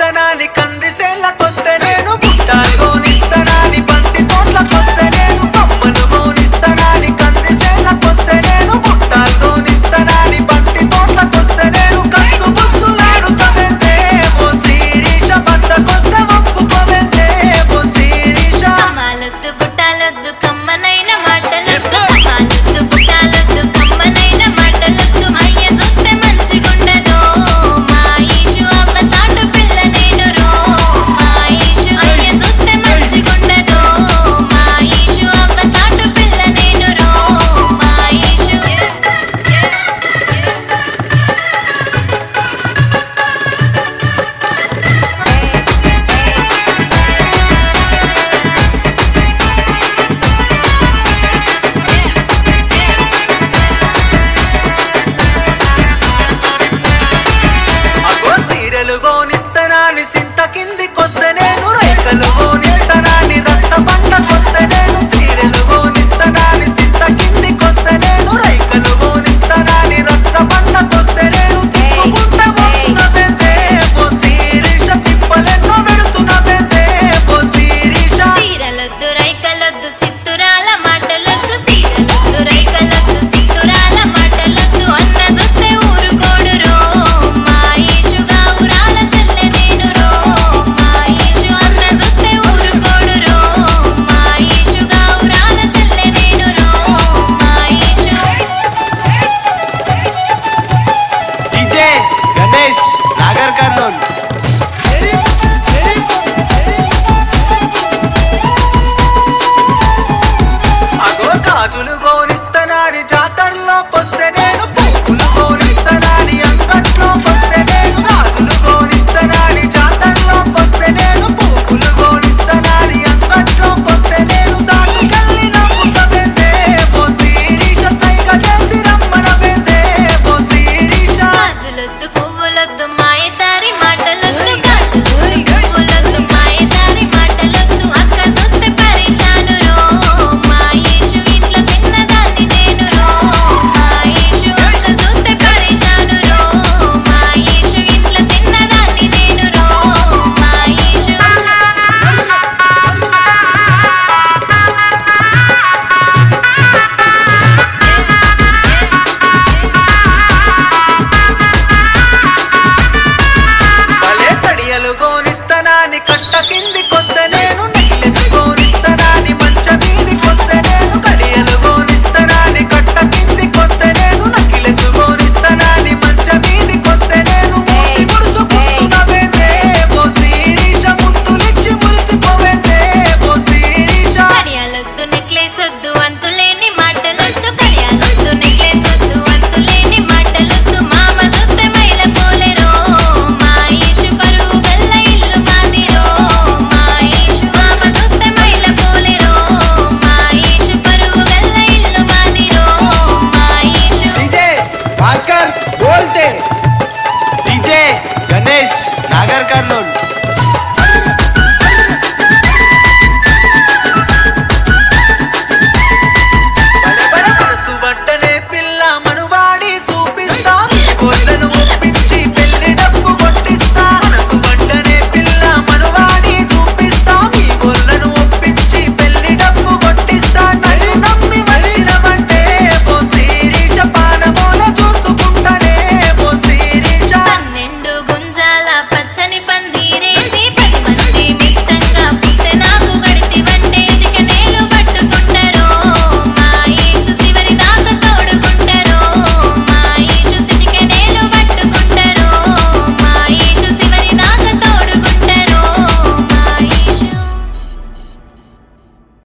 గోనిస్తనాని కందిసేళ్ళకొస్తే నేను బుట్టాలు గోనిస్తనాని బంతి తోట్లకొస్తే నేను కమ్మలు గోనిస్తనాని కందిసేళ్ళకొస్తే నేను బుట్టాలు గోనిస్తనాని బంతి తోట్లకొస్తే నేను కసు బుస్సులాడుతవెందే ఓ శిరీష బద్దకొస్తే ఒప్పుకోవెందే ఓ శిరీష కమాలొద్దు బుట్టాలొద్దు కమ్మనైన మాటలొద్దు కమాలొద్దు బుట్టాలొద్దు కమ్మనైన మాటలొద్దు అయ్య సొత్తే మంచిగుండదో మా ఈషు అమ్మ సాటు పిల్ల నేను రో మా ఈషు అయ్య సొత్తే మంచిగుండదో మా ఈషు అమ్మ సాటు పిల్ల నేను రో మా ఈషు అగో సీరెలు గోనిస్తనాని సింత కింది